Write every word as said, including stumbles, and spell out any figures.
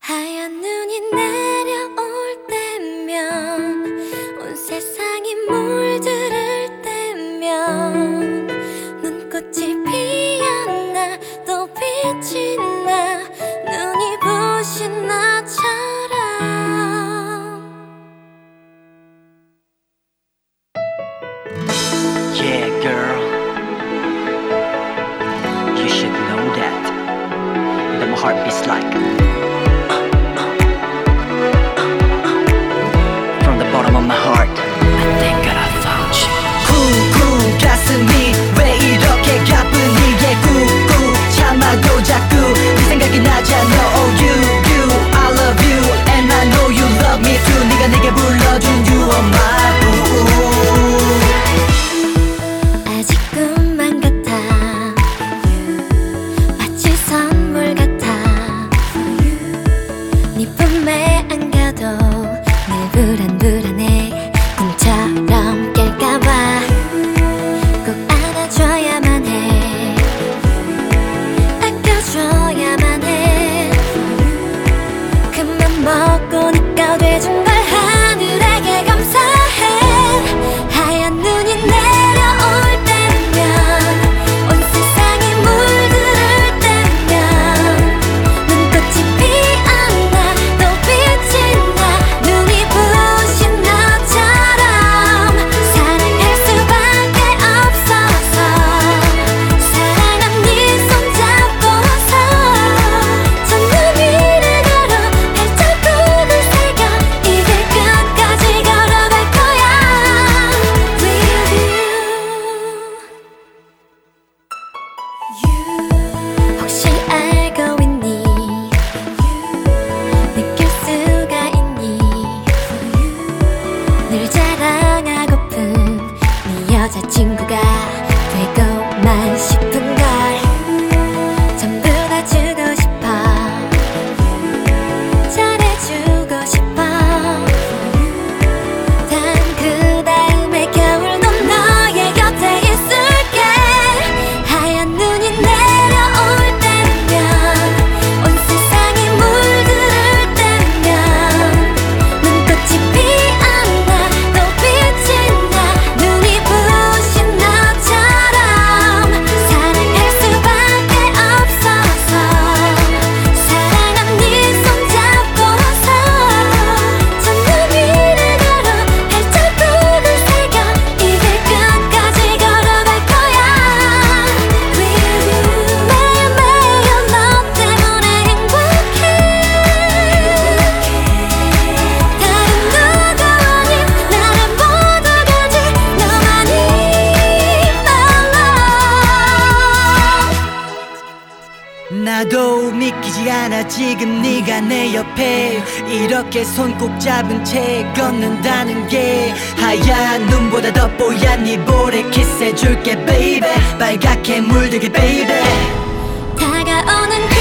하얀 눈이 내려올 때면 온 세상이 물들을 때면 눈꽃이 피었나 또 빛이 나 눈이 부신 나처럼 Yeah, girl, you should know that that my heart beats like from the bottom of my heart. I think that I found you. 쿵쿵 가슴이 왜 이렇게 가뿐히 yeah, 꾹꾹 참아도 자꾸 네 생각이 나잖아. Oh you, you, I love you and I know you love me too. 네가 내게 불러준 you are my boo. 아직 꿈만 같아 마치 선물 같아 네 품에 안겨도 늘 불안불안해 꿈처럼 깰까봐 꼭 안아줘야만 해 아껴줘야만 해 그만 먹고 네가 돼준 걸 하늘에게 감사해 하얀 눈이 내려올 때면 온 세상이 물들을 때면 눈꽃이 피었나 또 빛이 나 눈이 부신 나처럼 사랑할 수밖에 없어서 사랑한 네 손잡고서 저 위를 걸어 발자국을 새겨 이 길 끝까지 걸어갈 거야 With you 혹시 알고 있니 느낄 수가 있니 늘 자랑하고픈 네 여자친구가 되고만 싶은걸 전부 다 주고 싶어 잘해주고 싶어 단 그 다음에 겨울도 너의 곁에 있을게 하얀 눈이 내려올 때면 온 세상이 물들을 때면 눈꽃이 피었나 또 빛이 나 눈이 부신 나처럼 사랑할 수밖에 없어서 사랑한 네 손잡고서 저 위를 걸어 발자국을 새겨 이 길 끝까지 걸어갈 거야 With you 매일매일 너 때문에 행복해 다른 누구 아닌 나를 모두 가진 너만이 my love 나도 믿기지 않아 지금 네가 내 옆에 이렇게 손 꼭 잡은 채 걷는다는 게 하얀 눈보다 더 뽀얀 네 볼에 키스해줄게 baby 빨갛게 물들게 baby 다가오는